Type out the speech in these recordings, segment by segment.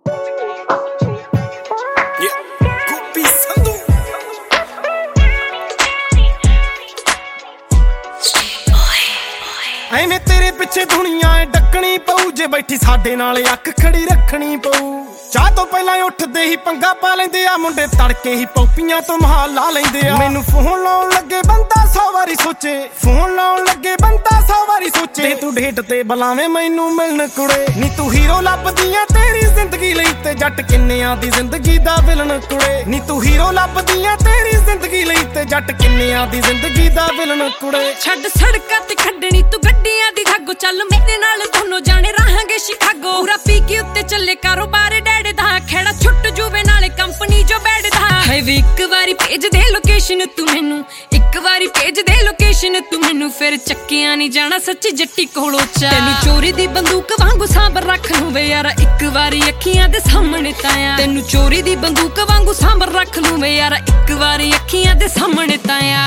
ਐਵੇਂ ਤੇਰੇ ਪਿੱਛੇ ਦੁਨੀਆ ਏ ਡੱਕਣੀ ਪਊ, ਜੇ ਬੈਠੀ ਸਾਡੇ ਨਾਲ ਅੱਖ ਖੜੀ ਰੱਖਣੀ ਪਊ। ਚਾਹ ਤੋਂ ਪਹਿਲਾਂ ਉੱਠਦੇ ਹੀ ਪੰਗਾ ਪਾ ਲੈਂਦੇ ਆ ਮੁੰਡੇ, ਤੜਕੇ ਹੀ ਪੌਪੀਆਂ ਤੋਂ ਮਹਾਲ ਲਾ ਲੈਂਦੇ ਆ। ਮੈਨੂੰ ਫੋਨ ਲਾਉਣ ਲੱਗੇ ਬੰਦਾ 100 ਵਾਰੀ ਸੋਚੇ, ਫੋਨ ਲਾਉਣ ਲੱਗੇ ਬੰਦਾ 100 ਵਾਰੀ ਸੋਚੇ। ਤੇ ਤੂੰ ਡੇਟ ਤੇ ਬੁਲਾਵੇਂ ਮੈਨੂੰ ਮਿਲਣ ਕੁੜੇ, ਨੀ ਤੂੰ ਹੀਰੋ ਲੱਭਦੀ ਆ ਤੇਰੀ ਜ਼ਿੰਦਗੀ ਲਈ, ਤੇ ਜੱਟ ਕਿੰਨਿਆਂ ਦੀ ਜ਼ਿੰਦਗੀ ਦਾ ਵਿਲਨ ਕੁੜੇ। ਨੀ ਤੂੰ ਹੀਰੋ ਲੱਭਦੀ ਆ ਤੇਰੀ ਜ਼ਿੰਦਗੀ ਲਈ, ਤੇ ਜੱਟ ਕਿੰਨਿਆਂ ਦੀ ਜ਼ਿੰਦਗੀ ਦਾ ਵਿਲਨ ਕੁੜੇ। ਛੱਡ ਸੜਕਾਂ ਤੇ ਖੱਡਣੀ ਤੂੰ ਗੱਡੀਆਂ ਦੀ ਠੱਗੋ, ਚੱਲ ਮੇਰੇ ਨਾਲ ਦੋਨੋਂ ਜਾਣੇ ਰਹਾਂਗੇ ਸ਼ਿਕਾਗੋ। ਪੂਰਾ ਪੀ ਕੇ ਉੱਤੇ ਚੱਲੇ ਕਾਰੋਬਾਰ ਡੈਡ ਦਾ, ਖੇੜਾ ਛੁੱਟ ਜੂਵੇ ਨਾਲੇ ਕੰਪਨੀ ਜੋ ਬੈਠਦਾ ਹੈ। ਵੀ ਇੱਕ ਵਾਰੀ ਭੇਜ ਦੇ ਲੋਕੇਸ਼ਨ ਤੂੰ ਮੈਨੂੰ, ਇੱਕ ਵਾਰੀ ਭੇਜ ਦੇ ਲੋਕੇਸ਼ਨ ਤੂੰ ਮੈਨੂੰ, ਫਿਰ ਚੱਕਿਆ ਨਹੀਂ ਜਾਣਾ ਸੱਚੀ ਜੱਟੀ ਕੋਲੋਂ ਚਾ। ਤੈਨੂੰ ਚੋਰੀ ਦੀ ਬੰਦੂਕ ਵਾਂਗੂ ਸਾਂਭਰ ਰੱਖ ਲੂੰ ਵੇ ਯਾਰਾ, ਇੱਕ ਵਾਰੀ ਅੱਖੀਆਂ ਦੇ ਸਾਹਮਣੇ ਤਾਇਆ। ਤੈਨੂੰ ਚੋਰੀ ਦੀ ਬੰਦੂਕ ਵਾਂਗੂ ਸਾਂਭਰ ਰੱਖ ਲੂੰ ਵੇ ਯਾਰਾ, ਇੱਕ ਵਾਰੀ ਅੱਖੀਆਂ ਦੇ ਸਾਹਮਣੇ ਤਾਇਆ।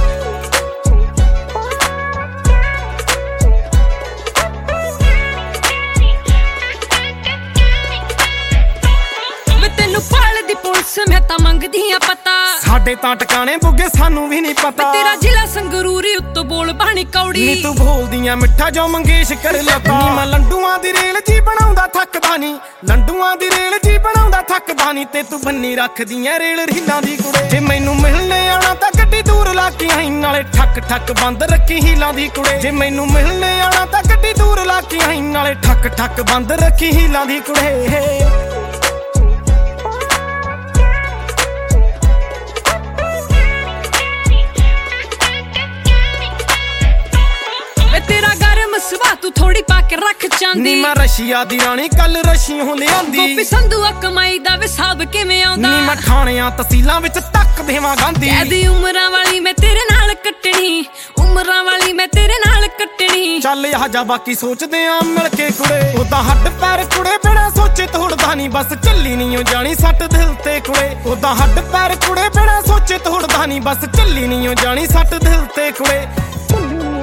ਪਾਲਦੀ ਪੁਲਿਸ ਮੈਂ ਤਾਂ ਮੰਗਦੀ ਆ ਪਤਾ, ਸਾਡੇ ਤਾਂ ਟਿਕਾਣੇ ਬੁੱਗੇ ਸਾਨੂੰ ਵੀ ਨਹੀਂ ਪਤਾ। ਤੇਰਾ ਜ਼ਿਲ੍ਹਾ ਸੰਗਰੂਰੀ ਉੱਤੋਂ ਬੋਲ ਬਾਣੀ ਕੌੜੀ, ਨੀ ਤੂੰ ਬੋਲਦੀਆਂ ਮਿੱਠਾ ਜੋ ਮੰਗੇਸ਼ ਕਰ ਲਤਾ। ਨੀ ਮੈਂ ਲੰਡੂਆਂ ਦੀ ਰੇਲ ਜੀ ਬਣਾਉਂਦਾ ਥੱਕਦਾ ਨੀ, ਲੰਡੂਆਂ ਦੀ ਰੇਲ ਜੀ ਬਣਾਉਂਦਾ ਥੱਕਦਾ ਨੀ, ਤੇ ਤੂੰ ਬੰਨੀ ਰੱਖਦੀਆਂ ਰੇਲ ਹੀਲਾਂ ਦੀ ਕੁੜੇ। ਜੇ ਮੈਨੂੰ ਮਿਲਣੇ ਆਉਣਾ ਤਾਂ ਗੱਡੀ ਦੂਰ ਲਾ ਕੇ ਆਈ, ਨਾਲੇ ਠੱਕ ਠੱਕ ਬੰਦ ਰੱਖੀ ਹੀਲਾਂ ਦੀ ਕੁੜੇ। ਜੇ ਮੈਨੂੰ ਮਿਲਣੇ ਆਉਣਾ ਤਾਂ ਗੱਡੀ ਦੂਰ ਲਾ ਕੇ ਆਈ, ਨਾਲੇ ਠੱਕ ਠੱਕ ਬੰਦ ਰੱਖੀ ਹੀਲਾਂ ਦੀ ਕੁੜੇ। ਤੇਰਾ ਗਰਮ ਸੁਭਾਅ ਤੂੰ ਥੋੜੀ ਪਾ ਕੇ ਰੱਖ ਚਾਂਦੀ, ਨੀ ਮੈਂ ਰਸ਼ੀਆ ਦੀ ਰਾਣੀ ਕੱਲ ਰਸ਼ੀਓਂ ਲਿਆਂਦੀ। ਗੋਪੀ ਸੰਧੂ ਆ ਕਮਾਈ ਦਾ ਹਿਸਾਬ ਕਿਵੇਂ ਆਉਂਦਾ, ਨੀ ਮੈਂ ਥਾਣਿਆਂ ਤਹਿਸੀਲਾਂ ਵਿੱਚ ਤੱਕ ਦੇਵਾਂ ਗਾਂਧੀ। ਐਦੀ ਉਮਰਾਂ ਵਾਲੀ ਮੈਂ ਤੇਰੇ ਨਾਲ ਕੱਟਣੀ, ਉਮਰਾਂ ਵਾਲੀ ਮੈਂ ਤੇਰੇ ਨਾਲ ਕੱਟਣੀ। ਚੱਲ ਆ ਜਾ ਬਾਕੀ ਸੋਚਦੇ ਆ ਮਿਲ ਕੇ ਕੁੜੇ, ਉਹਦਾ ਹੱਡ ਪੈਰ ਕੁੜੇ ਬਿਨਾਂ ਸੋਚੇ ਤੋੜਦਾ ਨੀ, ਬਸ ਚੱਲੀ ਨੀ ਓ ਜਾਣੀ ਸੱਟ ਦਿਲ ਤੇ ਕੁੜੇ। ਉਹਦਾ ਹੱਡ ਪੈਰ ਕੁੜੇ ਬਿਨਾਂ ਸੋਚੇ ਤੋੜਦਾ ਨੀ, ਬਸ ਚੱਲੀ ਨੀ ਓ ਜਾਣੀ ਸੱਟ ਦਿਲ ਤੇ ਕੁੜੇ।